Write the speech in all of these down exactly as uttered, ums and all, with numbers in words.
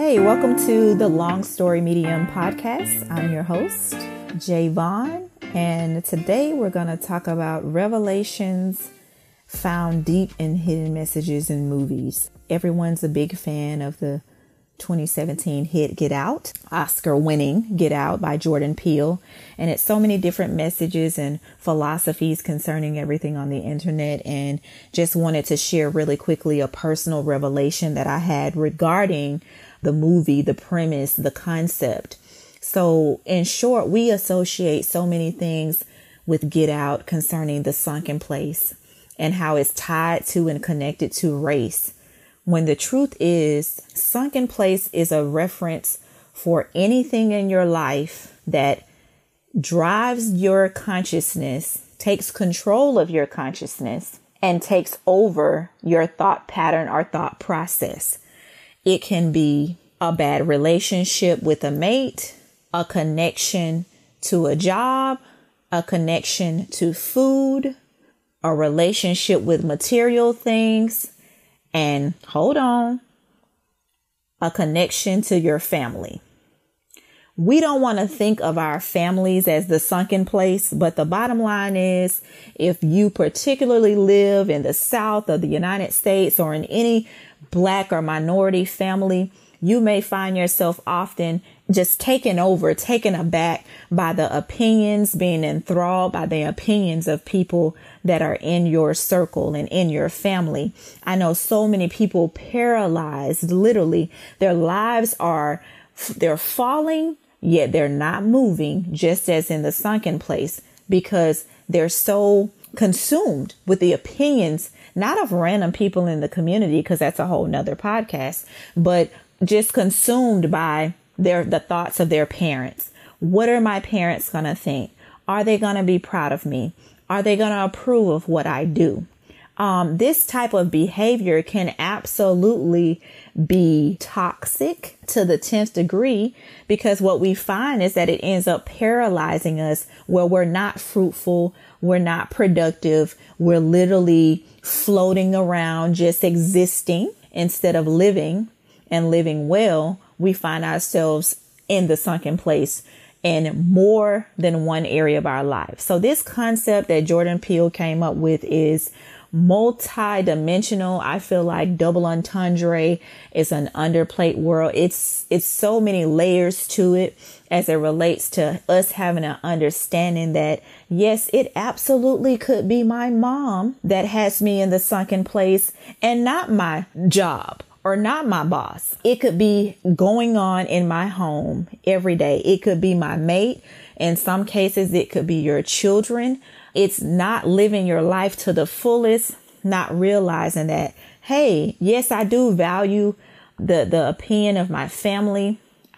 Hey, welcome to the Long Story Medium podcast. I'm your host, Jay Vaughn, and today we're going to talk about revelations found deep in hidden messages in movies. Everyone's a big fan of the twenty seventeen hit Get Out, Oscar-winning Get Out by Jordan Peele, and it's so many different messages and philosophies concerning everything on the internet, and just wanted to share really quickly a personal revelation that I had regarding the movie, the premise, the concept. So in short, we associate so many things with Get Out concerning the sunken place and how it's tied to and connected to race. When the truth is, sunken place is a reference for anything in your life that drives your consciousness, takes control of your consciousness, and takes over your thought pattern or thought process. It can be a bad relationship with a mate, a connection to a job, a connection to food, a relationship with material things, and hold on, a connection to your family. We don't want to think of our families as the sunken place, but the bottom line is, if you particularly live in the South of the United States or in any Black or minority family, you may find yourself often just taken over, taken aback by the opinions, being enthralled by the opinions of people that are in your circle and in your family. I know so many people paralyzed, literally. Their lives are, they're falling, yet they're not moving, just as in the sunken place, because they're so consumed with the opinions, not of random people in the community, because that's a whole nother podcast, but just consumed by their the thoughts of their parents. What are my parents going to think? Are they going to be proud of me? Are they going to approve of what I do? Um, this type of behavior can absolutely be toxic to the tenth degree, because what we find is that it ends up paralyzing us, where we're not fruitful, we're not productive, we're literally floating around, just existing instead of living and living well. We find ourselves in the sunken place in more than one area of our life. So this concept that Jordan Peele came up with is multi-dimensional. I feel like double entendre is an underplate world. It's it's so many layers to it as it relates to us having an understanding that, yes, it absolutely could be my mom that has me in the sunken place and not my job or not my boss. It could be going on in my home every day. It could be my mate. In some cases, it could be your children. It's not living your life to the fullest, not realizing that, hey, yes, I do value the, the opinion of my family.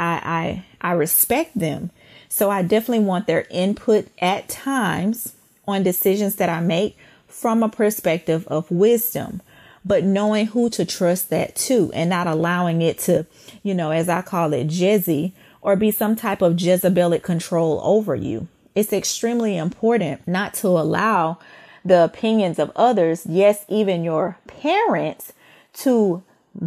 I, I, I respect them. So I definitely want their input at times on decisions that I make from a perspective of wisdom, but knowing who to trust that too, and not allowing it to, you know, as I call it, Jezzy, or be some type of Jezebelic control over you. It's extremely important not to allow the opinions of others, yes, even your parents, to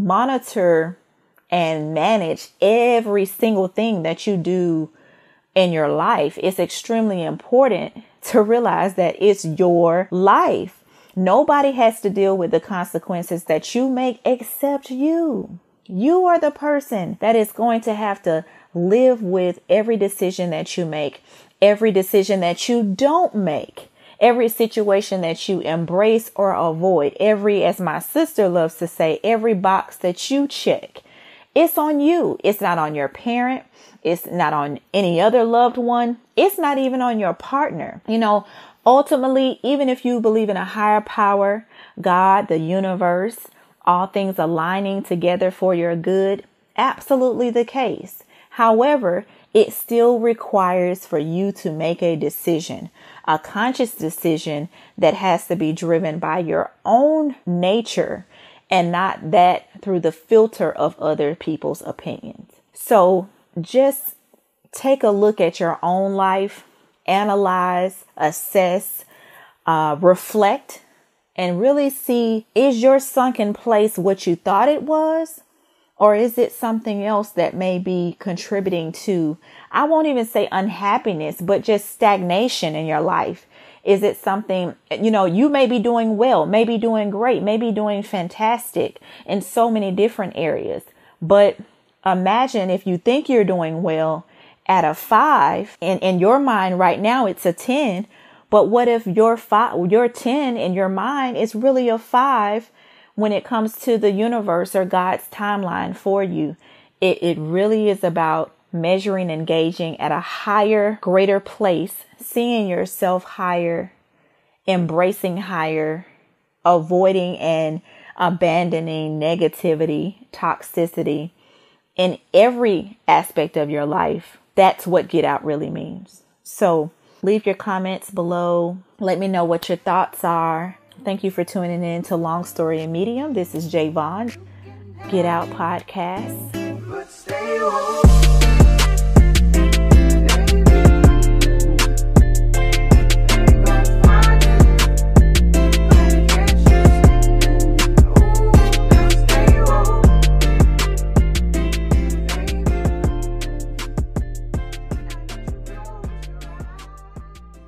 monitor and manage every single thing that you do in your life. It's extremely important to realize that it's your life. Nobody has to deal with the consequences that you make except you. You are the person that is going to have to live with every decision that you make, every decision that you don't make, every situation that you embrace or avoid, every, as my sister loves to say, every box that you check. It's on you. It's not on your parent. It's not on any other loved one. It's not even on your partner. You know, ultimately, even if you believe in a higher power, God, the universe, all things aligning together for your good, absolutely the case. However, it still requires for you to make a decision, a conscious decision that has to be driven by your own nature and not that through the filter of other people's opinions. So just take a look at your own life, analyze, assess, uh, reflect, and really see, is your sunken place what you thought it was? Or is it something else that may be contributing to, I won't even say unhappiness, but just stagnation in your life? Is it something, you know, you may be doing well, maybe doing great, maybe doing fantastic in so many different areas. But imagine if you think you're doing well at a five, and in your mind right now, it's a ten. But what if your five, your ten in your mind is really a five when it comes to the universe or God's timeline for you? It, it really is about measuring and gauging at a higher, greater place, seeing yourself higher, embracing higher, avoiding and abandoning negativity, toxicity in every aspect of your life. That's what Get Out really means. So leave your comments below. Let me know what your thoughts are. Thank you for tuning in to Long Story and Medium. This is Jay Vaughn, Get Out Podcast.